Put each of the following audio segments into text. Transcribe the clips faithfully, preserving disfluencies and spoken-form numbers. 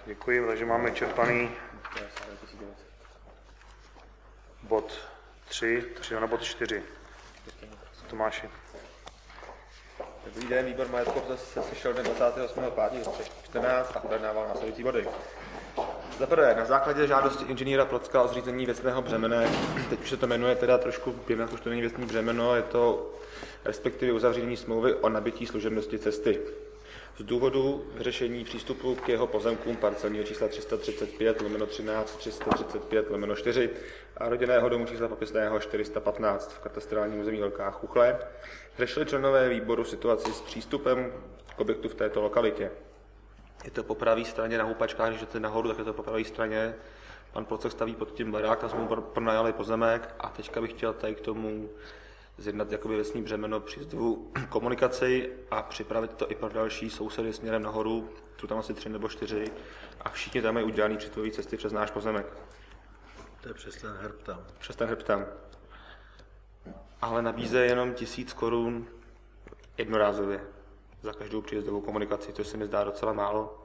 Děkuji, takže máme čerpaný bod tři, tři na bod čtyři. Tomáši. Dobrý den, výbor majetkov se sešel dne dvacátého osmého pátého čtrnáct a projednával následující body. Za prvé, na základě žádosti inženýra Plocka o zřízení věcného břemene, teď už se to jmenuje teda trošku, jinak už to není věcné břemeno, je to respektive uzavření smlouvy o nabití služebnosti cesty. Z důvodu vyřešení přístupu k jeho pozemkům parcelního čísla tři sta třicet pět lomeno třináct, tři sta třicet pět lomeno čtyři a rodinného domu čísla popisného čtyři sta patnáct v katastrálním území Velká Chuchle, řešili členové výboru situaci s přístupem k objektu v této lokalitě. Je to po pravé straně na houpačkách, když jdete nahoru, tak je to po pravé straně. Pan Plocek staví pod tím barák, tam jsme mu pronajali pozemek a teďka bych chtěl tady k tomu zjednat jakoby věcný břemeno přístupu komunikaci a připravit to i pro další sousedy směrem nahoru, jsou tam asi tři nebo čtyři a všichni tam mají udělaný přístupový cesty přes náš pozemek. To je přes ten hrb tam. Přes ten hrb tam. Ale nabízejí jenom tisíc korun jednorázově za každou příjezdovou komunikaci, což se mi zdá docela málo.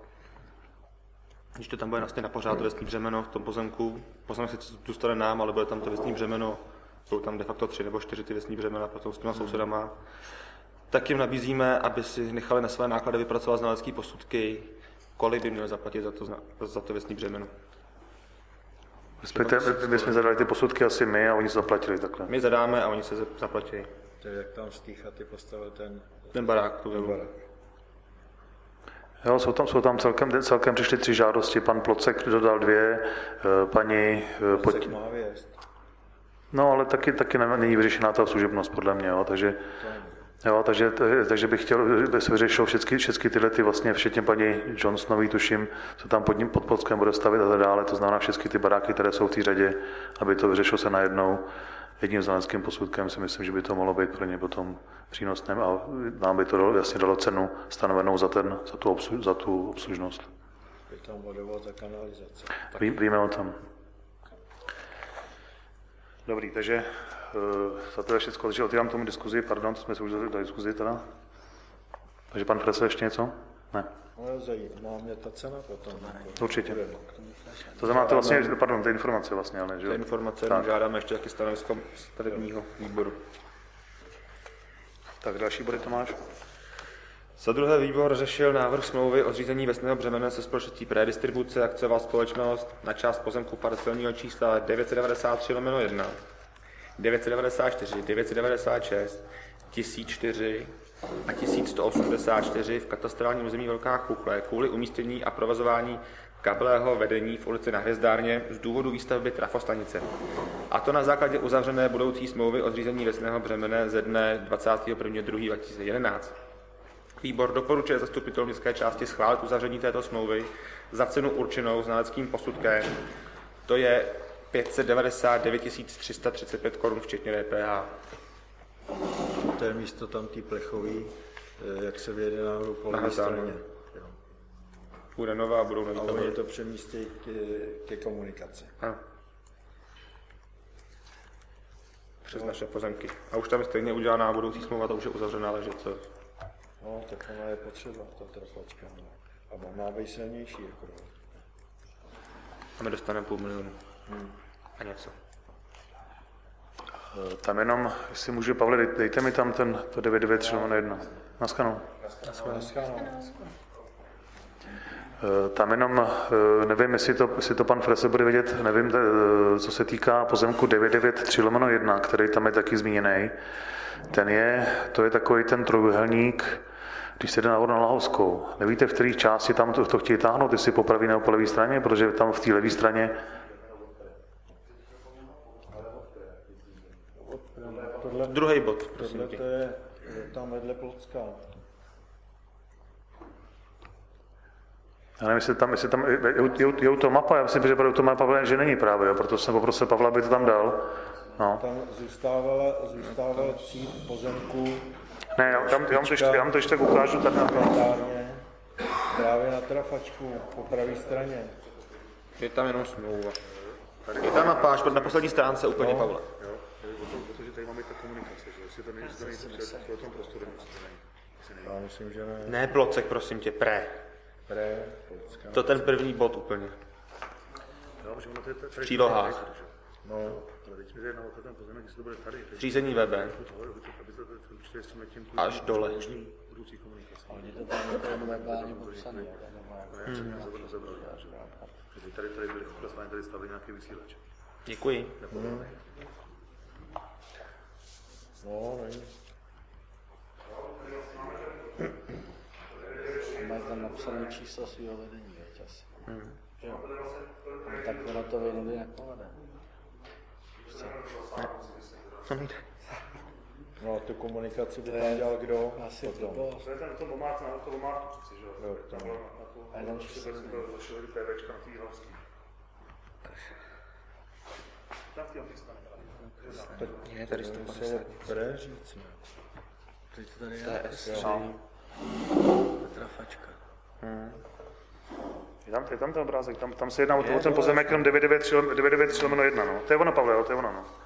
Když to tam bude vlastně na pořád to věcný břemeno v tom pozemku, pozemek se zůstane nám, ale bude tam to věcný břemeno, jsou tam de facto tři nebo čtyři ty věcní břemena potom s těma hmm. sousedama, tak jim nabízíme, aby si nechali na své náklady vypracovat znalecké posudky, kolik by měli zaplatit za to, za to věcní břemeno. Respektive, my jsme zadali ty posudky asi my a oni se zaplatili takhle. My zadáme a oni se zaplatí. To je jak tam z té chaty postavil ten... Ten barák. Tu ten barák. Jo, jsou tam, jsou tam celkem, celkem přišly tři žádosti, pan Plocek dodal dvě, paní... Plocek má věst. No, ale taky, taky není vyřešená ta služebnost, podle mě, jo, takže... Jo, takže, takže bych chtěl, aby se vyřešilo všechny, všechny tyhle, ty vlastně, včetně paní Johnsonový, tuším, co tam pod ním pod Plockem bude stavit a tak dále, to znamená všechny ty baráky, které jsou v té řadě, aby to vyřešilo se najednou. Jedním znaleckým posudkem si myslím, že by to mohlo být pro ně potom přínosném a nám by to jasně dalo cenu stanovenou za, ten, za, tu, obslu, za tu obslužnost. Je tam vodovod a kanalizace. Ví, víme o tom. Dobrý, takže uh, za to je všechno, takže otevírám tomu diskuzi, pardon, to jsme se už dali do diskuzi teda. Takže pan Prese ještě něco? Ne. No, zajímá mě ta cena potom. Určitě. To znamená, to vlastně, pardon, ty informace vlastně, ale že? Ty informace žádáme ještě taky stanovisko stavebního výboru. Tak další body, Tomáš. Za druhé výbor řešil návrh smlouvy o zřízení věcného břemene se společností Predistribuce akciová společnost na část pozemku parcelního čísla devět set devadesát tři lomeno jedna, devět set devadesát čtyři, devět set devadesát šest, tisíc čtyři a tisíc sto osmdesát čtyři v katastrálním území Velká Chuchle kvůli umístění a provozování kabelého vedení v ulici Na Hvězdárně z důvodu výstavby trafostanice. A to na základě uzavřené budoucí smlouvy o zřízení věcného břemene ze dne dvacátého prvního druhého dva tisíce jedenáct. Výbor doporučuje zastupitelům městské části schválit uzavření této smlouvy za cenu určenou znaleckým posudkem. To je pět set devadesát devět tisíc tři sta třicet pět korun včetně D P H. To je místo tam tý plechový, jak se vyjede nahoru po levé straně. Bude nová a budou nový. A oni to přemístějí ke, ke komunikaci. Ano. Přes no. naše pozemky. A už tam je stejně udělaná budoucí smlouva, to už je uzavřená, ale že to... No, tak ona je potřeba, ta trafačka. A má být silnější. Jako. A my dostaneme půl milionu. Hmm. A něco. Tam jenom, jestli můžu, Pavle, dejte mi tam ten, to devět devět tři lomeno jedna. Naschledanou. Naschledanou. Tam jenom, nevím, jestli to, jestli to pan Frese bude vědět, nevím, co se týká pozemku devět devět tři lomeno jedna, který tam je taky zmíněný. Ten je, to je takový ten trojuhelník, když se jde nahoru na Lahovskou. Nevíte, v které části tam to, to chtějí táhnout, jestli po pravé nebo po levé straně, protože tam v té levé straně... Tohle, Druhý bod, prosím tohle tě. To je, je tam vedle Plocka. Já nevím, jestli tam, jestli tam je, je, je u toho mapa, já myslím, že to mapa, že není právě, jo, proto jsem poprosil Pavla, aby to tam dal. No. Tam zůstávala, zůstávala cít pozemku. Ne, já tam, já to ještě, já to ještě tak ukážu tady na plantárně, právě na trafačku, po pravé straně. Je tam jenom smlouva. Je tam mapa až na poslední stránce úplně no. Pavla. Jo, protože tady máme ta komunikace, že jestli to není zdaný v tom prostoru. Já myslím, že ne. Ne Plocek, prosím tě, Pre. Pre, Polska. To ten první bod úplně. Jo, že ono to je tady- V přílohách. No, Ale teď mi jde na to ten pozemek, jestli to bude tady. teď- Řízení webem. Tohle, aby to- aby to určitě s tím letím tu- Až dole. možný budoucí komunikaci. Oni to tam jako jenom verbálně popsané. Ne, jsem to rozebral, že že tady, tady byli v tady stavili nějaký vysílač. Děkuji. no, není. Mají tam napsané číslo svého vedení, veď asi. Že jo? Ale tak ono to jindy nepovede. Prostě. To nejde. No, tu komunikaci by tam dělal kdo? Asi to Potom. bylo. To je ten, to bomát na to bomátu přeci, že jo? Jo, tam. Tam bylo na to, A jenom číslo. zašel do TVčka na tý hlavský. Tam v té stane. Je tady sto padesát. Pre říct, ne? Teď to tady To je je S střed. tři. Trafačka. Je tam, je tam ten obrázek, tam, tam se jedná o to- o ten pozemek jenom devět devět tři lomeno jedna, no. To je ono, Pavle, jo, to je ono, no.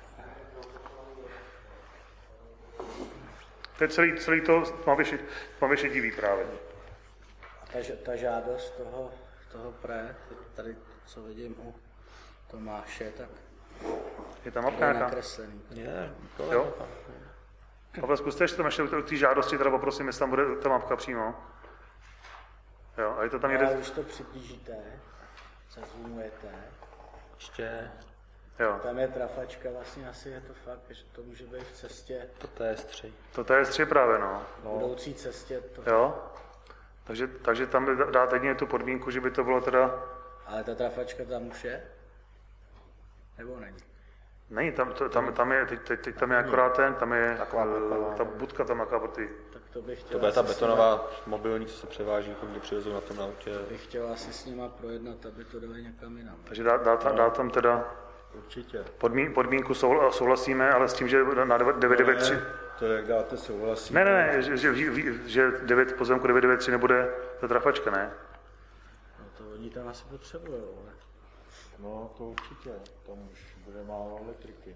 To je celý, celý to tmavě, tmavě šedivý právě. Ta, ž- ta žádost toho, toho pre, tady co vidím u Tomáše, tak Je tam mapka je nějaká? nakreslený. Je, Jo? Pavel, zkuste ještě tam ještě u té žádosti, teda poprosím, jestli tam bude ta mapka přímo. Jo, a je to tam Ale někde... když to přiblížíte, zazoomujete, ještě Jo, tam je trafačka, vlastně asi je to fakt, že to může být v cestě, to je S tři. to, to je S tři právě, no. v budoucí cestě, to, Jo? Takže, takže tam dáte jedině tu podmínku, že by to bylo teda... ale ta trafačka tam už je? Nebo není? Není, tam, to, tam, tam je, teď, teď, teď tam je akorát ten, tam je eh, ta budka tam jaká pro ty... Tak to bych chtěl To bude ta asi s betonová mobilní, co se převáží, kdy přivezou na tom autě. nima- bych chtěl asi s nima projednat, aby to dali někam jinam. Takže dá, dá, tam- dá tam teda Určitě. podmín, podmínku soul, souhlasíme, ale s tím, že na devět devět tři... Ne, to jak dáte souhlasí. Ne, ne, ne, že, že, že, že devět pozemku devět devět tři nebude ta trafačka, ne? No to oni tam asi potřebují, ale No, to určitě. Tam už bude málo elektriky.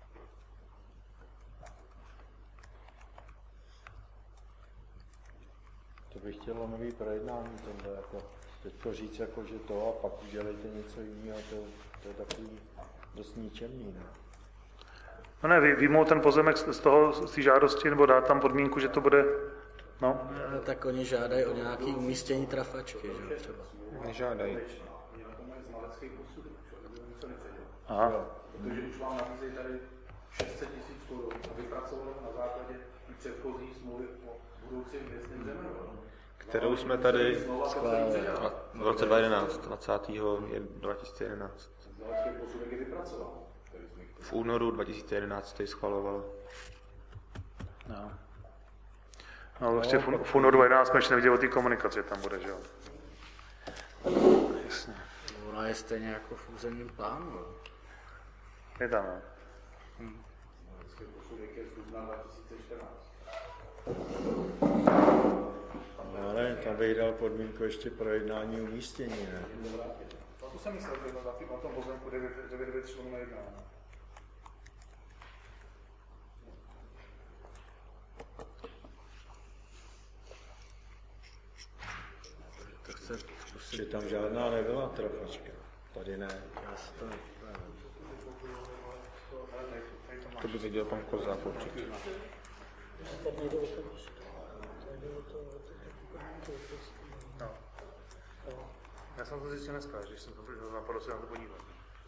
To bych chtělo nový projednání tohle, jako teď to říct jako, že to a pak udělejte něco jiného, to, to je takový dost ničemný, ne? No ne, vy, vyjmout ten pozemek z z toho, z té žádosti, nebo dát tam podmínku, že to bude, no, ale tak oni žádají o nějaké umístění trafačky, že jo, třeba. Nežádají. aha, Protože už vám nabízejí tady šest set tisíc korun a vypracovalo na základě té předchozí smlouvy o budoucím věcným břemenu. Kterou jsme tady v roce dva tisíce jedenáct, dvacátého dva tisíce jedenáct. Znalecký posudek je vypracován. Tady jsme jich- V únoru dva tisíce jedenáct to schvalovalo. No. no ještě v, v únoru dva tisíce jedenáct jsme ještě neviděli o té komunikaci, tam bude, že jo. Jasně, Ona je stejně jako v územním plánu. jo. je tam, no. Znalecký posudek je z dubna dva tisíce čtrnáct. No, ale tam bych dal podmínku ještě pro jednání umístění, ne? To jsem myslel, že na tom pozemku devět devět tři lomeno jedna. To chce Že tam žádná nebyla trafačka. Tady ne. já si to nevím. To by viděl pan Kozák určitě. No. Já jsem to zjistil dneska, když jsem to napadl se na to podívat.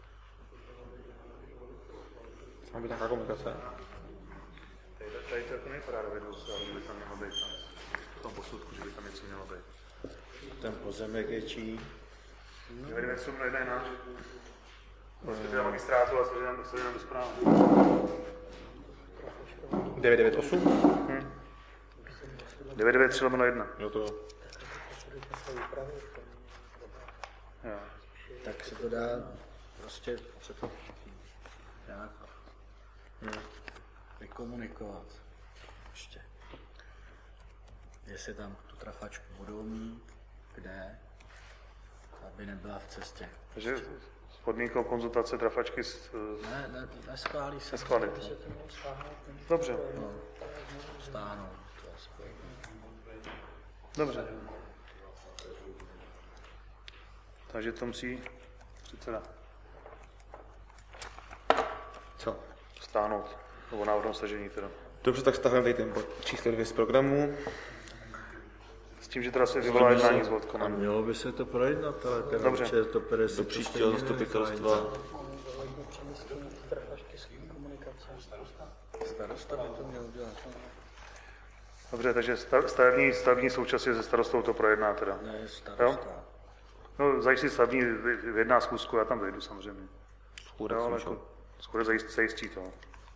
Má být nějaká komunikace? Tady, tady to jako nevypadá do videu, ale že by tam mělo být tam. V tom posudku, že by tam něco mělo být. Ten pozemek je čí? devět devět tři lomeno jedna je náš. Prostě teda magistrátu a složit nám, složit nám do zprávy. devět devět osm? devět devět tři lomeno jedna. Jo to. Jo. Tak se to dá, prostě se to nějak vykomunikovat. Ještě. Jestli tam tu trafačku budou mít, kde, aby nebyla v cestě. Takže s podmínkou konzultace trafačky s... Ne, ne, neschválí se. Neschválí. Dobře, Stáhnout to aspoň. dobře. takže to musí předseda Co? stáhnout, nebo návrh stažení teda. Dobře, tak stahujeme tady ten bod číslo dvě z programu. S tím, že teda se vyvolá jednání s A Vodkonem. mělo by se to projednat, ale teda Dobře. určitě to pere Do příštího zastupitelstva. Starosta by to měl dělat. Dobře, takže sta- stavební, stavební současně se starostou to projedná teda. Ne, Jo? starosta. No, zajistí stavební jedná schůzku, já tam dojdu samozřejmě. Schůdek Jo, jsem ale šel. jako, skoro zajistí, zajistí to.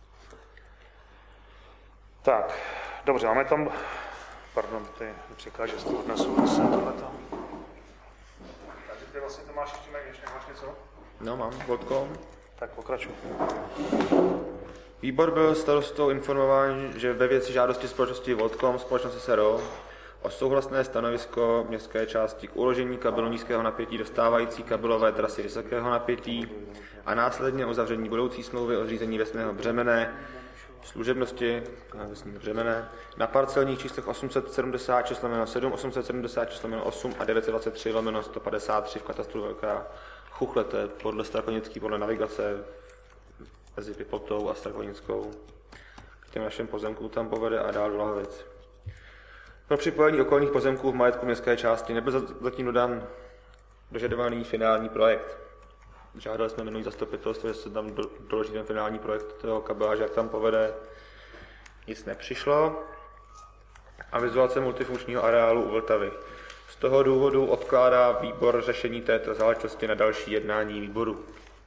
Tak, dobře, máme tam, pardon, tady překáže z toho odnesu zase tohleto. Takže ty vlastně to máš ještě, ještě máš něco? No, mám, Vodkom. Tak pokračuj. Výbor byl starostou informován, že ve věci žádosti společnosti Vodkom, společnost S R O, o souhlasné stanovisko městské části k uložení kabelu nízkého napětí do stávající kabelové trasy vysokého napětí a následně o uzavření budoucí smlouvy o zřízení vesmého břemene, služebnosti vesmého břemene na parcelních číslech osm set sedmdesát šest lomeno sedm, osm set sedmdesát šest lomeno osm a devět set dvacet tři lomeno sto padesát tři v katastru Velká Chuchle, to je podle Strakonický, podle navigace mezi Pipotou a Strakonickou. K těm našim pozemkům tam povede a dál do Lahovic. Pro připojení okolních pozemků v majetku městské části nebyl zatím dodán dožadovaný finální projekt. Žádali jsme minulý zastupitelstvo, že se tam do, doloží ten finální projekt toho kabeláže, jak tam povede. Nic nepřišlo. A vizualizace multifunkčního areálu u Vltavy. Z toho důvodu odkládá výbor řešení této záležitosti na další jednání výboru.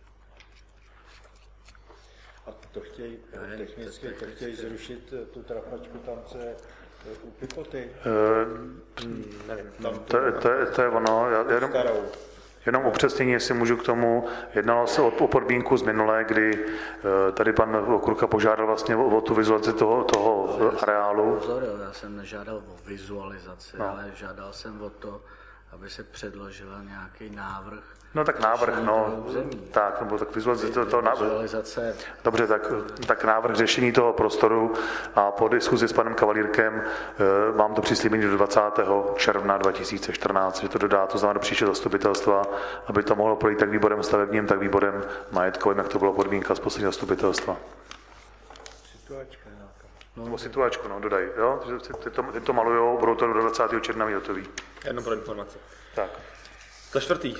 A to chtějí, technicky to chtějí zrušit tu trapačku tam, co je u Pipoty. E, Nevím, tam to, je- to, je- to je ono, já, já jenom, Starou. jenom upřesnění, jestli můžu k tomu, jednalo se o, o podmínku z minulé, kdy e, tady pan Okurka požádal vlastně o, o tu vizualizaci toho, toho areálu. Pozor, jo, já jsem nežádal o vizualizaci, No. ale žádal jsem o to, aby se předložil nějaký návrh. No tak návrh, řešení no, toho území. tak, nebo tak vizualizaci toho, toho návrhu. Vizualizace, Dobře, tak, tak návrh řešení toho prostoru a po diskuzi s panem Kavalírkem e, mám to přislíbení do dvacátého června dva tisíce čtrnáct, že to dodá, to znamená do příštího zastupitelstva, aby to mohlo projít tak výborem stavebním, tak výborem majetkovým, jak to bylo podmínka z posledního zastupitelstva. Situačka nějaká. Nebo situačku, no, dodají, jo? Ty, ty, to, ty to malujou, budou to do dvacátého června mít hotový. Jenom pro informaci. Tak. Za čtvrtý.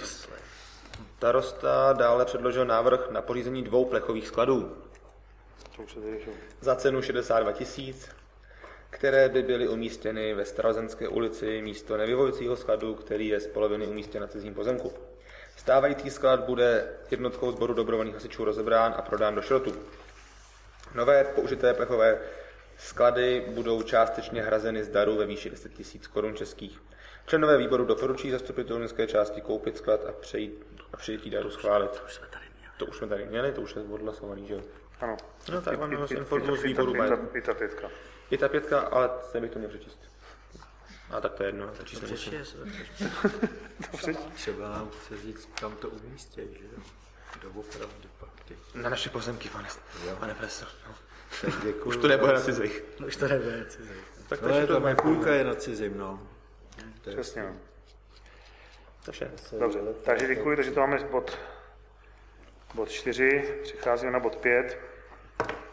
Starosta dále předložil návrh na pořízení dvou plechových skladů To už se vyřešilo. za cenu šedesát dva tisíc, které by byly umístěny ve Starozenské ulici místo nevyhovujícího skladu, který je z poloviny umístěn na cizím pozemku. Stávající sklad bude jednotkou sboru dobrovolných hasičů rozebrán a prodán do šrotu. Nové použité plechové sklady budou částečně hrazeny z daru ve výši deset tisíc korun českých. Členové výboru doporučí zastupitelům městské části koupit sklad a přejít a přijetí daru schválit. už jsme tady měli. To už jsme tady měli, to už je odhlasovaný, že jo? Ano. No tak vám I- i- vás i- informuji z i- výboru i- majetku. i- i ta pětka. Je ta pětka, ale ten bych to měl přečíst. A tak to je jedno, to číslo Přečti, musím. jestli to přečti. Třeba nám chce říct, kam to umístějí, že jo? Doopravdy pak ty. Na naše pozemky, pane, pane profesor. No. Tak děkuju. Už to nebude na cizích. Už to nebude cizej. Tak No, takže je to to moje půlka je na cizím, no. To je Přesně, no. To vše. Dobře, takže děkuji, takže to máme bod, bod čtyři, přicházíme na bod pět.